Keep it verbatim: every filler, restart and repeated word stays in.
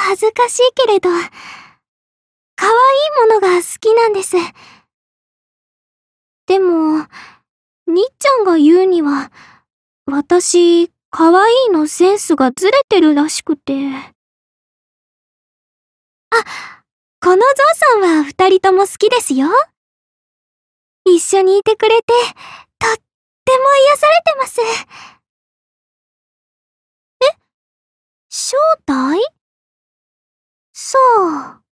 恥ずかしいけれど、可愛いものが好きなんです。でも、にっちゃんが言うには、私、可愛いのセンスがずれてるらしくて。あ、このゾウさんは二人とも好きですよ。一緒にいてくれて、とっても癒されてます。え、正体？さあ。